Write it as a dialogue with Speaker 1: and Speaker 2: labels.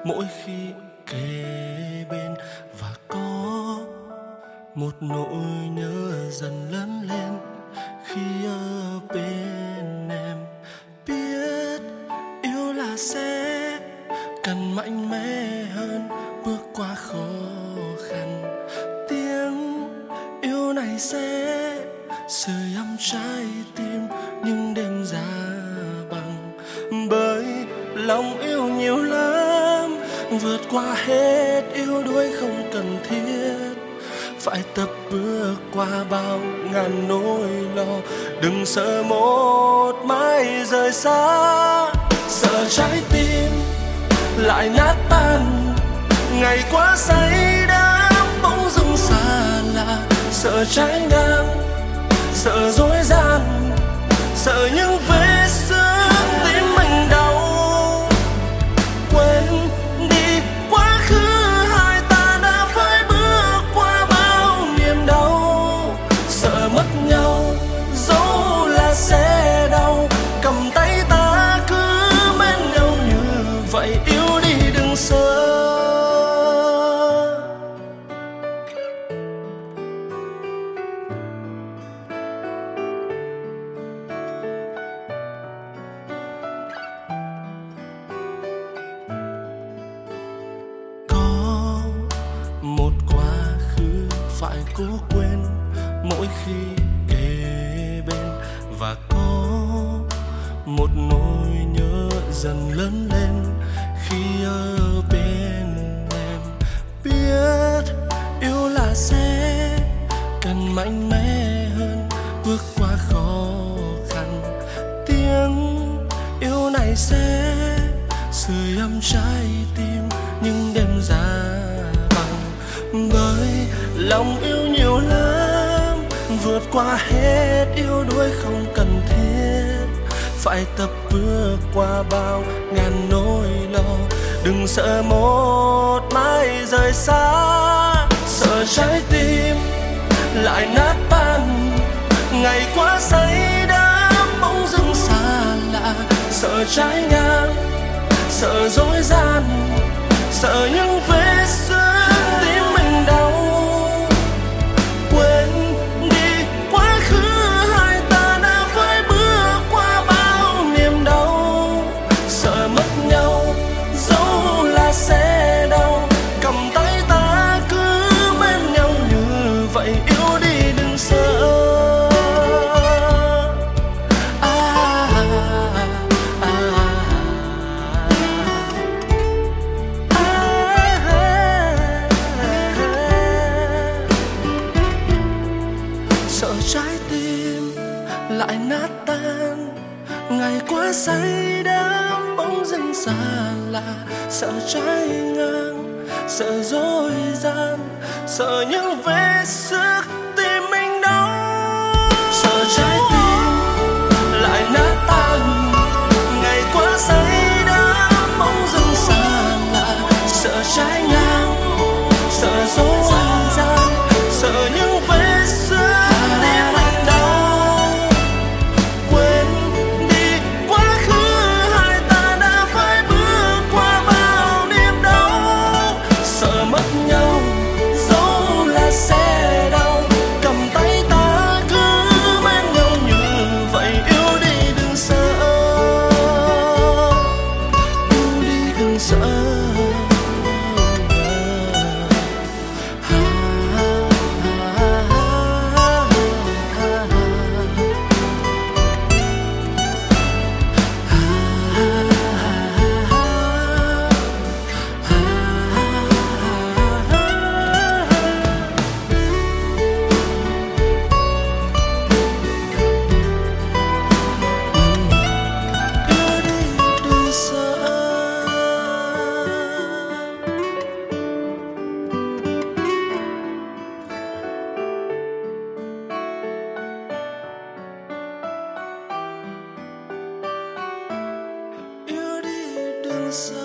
Speaker 1: mỗi khi kề bên, và có một nỗi nhớ dần lớn lên khi ở bên em. Biết yêu là sẽ cần mạnh mẽ hơn, bước qua khó khăn. Tiếng yêu này sẽ sưởi ấm trái tim những đêm giá băng, bởi lòng yêu nhiều lắm, vượt qua hết yếu đuối không cần thiết. Phải tập bước qua bao ngàn nỗi lo, đừng sợ một mai rời xa. Sợ trái tim lại nát tan, ngày quá say đắm bỗng dưng xa lạ. Sợ trái ngang, sợ dối gian, sợ những vết xước tim mình đau. Quên đi quá khứ hai ta đã phải bước qua bao niềm đau. Sợ mất nhau dẫu là sẽ đau, cầm tay ta cứ bên nhau như vậy. Yêu đi đừng sợ. Một quá khứ phải cố quên mỗi khi kề bên, và có một nỗi nhớ dần lớn lên khi ở bên em. Biết yêu là sẽ cần mạnh mẽ hơn, bước qua khó khăn. Tiếng yêu này sẽ sưởi ấm trái tim những đêm giá, bởi lòng yêu nhiều lắm, vượt qua hết yếu đuối không cần thiết. Phải tập bước qua bao ngàn nỗi lo, đừng sợ một mai rời xa. Sợ trái tim lại nát tan, ngày quá say đắm bỗng dưng xa lạ. Sợ trái ngang, sợ dối gian, sợ những vết xước tim mình đau. Quên đi quá khứ hai ta đã phải bước qua bao niềm đau. Sợ mất nhau dẫu là sẽ đau, cầm tay ta cứ bên nhau như vậy. Yêu đi đừng sợ. Sợ trái tim lại nát tan, ngày quá say đắm bỗng dưng xa lạ. Sợ trái ngang, sợ dối gian, sợ những vết xước tim mình đau. Sợ trái tim lại nát tan, ngày quá say đắm bỗng dưng xa lạ. Sợ trái ngang, sợ dối gian, sợ những vết xước tim mình đau. Quên đi quá khứ hai ta đã phải bước qua bao niềm đau. Sợ mất nhau dẫu là sẽ đau, cầm tay ta cứ bên nhau như vậy. Yêu đi đừng sợ, yêu đi đừng sợ. Yêu đi đừng sợ.